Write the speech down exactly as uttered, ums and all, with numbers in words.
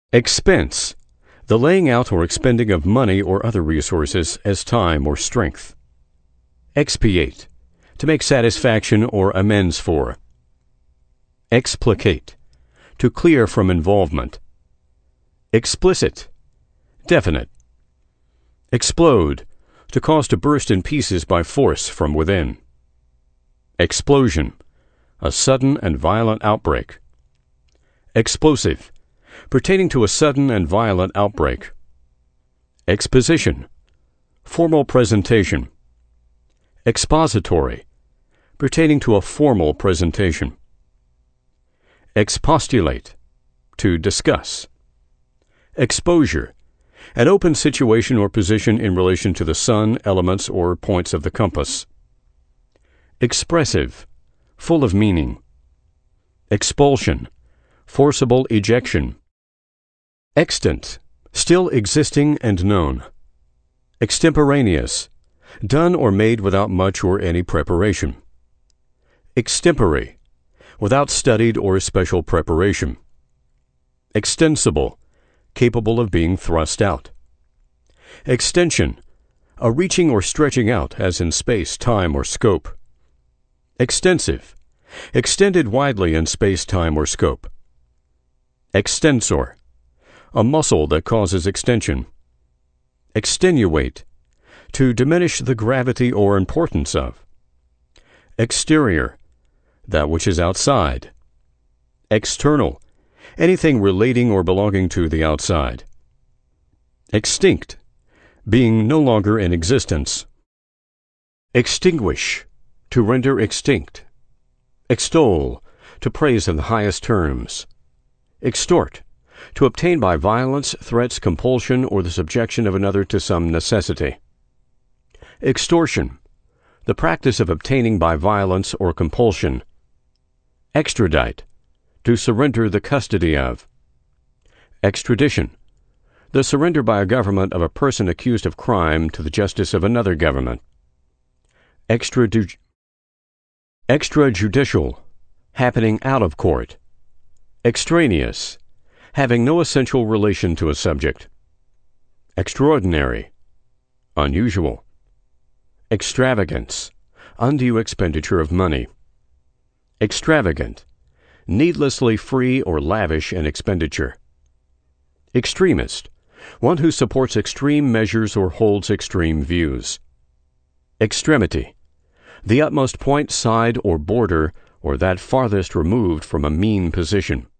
Expense, the laying out or expending of money or other resources as time or strength. Expiate, to make satisfaction or amends for. Explicate, to clear from involvement. Explicit, definite. Explode, to cause to burst in pieces by force from within. Explosion, a sudden and violent outbreak. Explosive, pertaining to a sudden and violent outbreak. Exposition, formal presentation. Expository, pertaining to a formal presentation. Expostulate, to discuss. Exposure, an open situation or position in relation to the sun, elements, or points of the compass. Expressive, full of meaning. Expulsion, forcible ejection. Extant, still existing and known. Extemporaneous, done or made without much or any preparation. Extempore, without studied or special preparation. Extensible, capable of being thrust out. Extension, a reaching or stretching out as in space, time, or scope. Extensive, extended widely in space, time, or scope. Extensor, a muscle that causes extension. Extenuate, to diminish the gravity or importance of. Exterior, that which is outside. External, anything relating or belonging to the outside. Extinct, being no longer in existence. Extinguish, to render extinct. Extol, to praise in the highest terms. Extort, to obtain by violence, threats, compulsion, or the subjection of another to some necessity. Extortion, the practice of obtaining by violence or compulsion. Extradite, to surrender the custody of. Extradition, the surrender by a government of a person accused of crime to the justice of another government. Extradu- extrajudicial, happening out of court. Extraneous, having no essential relation to a subject. Extraordinary, unusual. Extravagance, undue expenditure of money. Extravagant, needlessly free or lavish in expenditure. Extremist, one who supports extreme measures or holds extreme views. Extremity, the utmost point, side, or border, or that farthest removed from a mean position.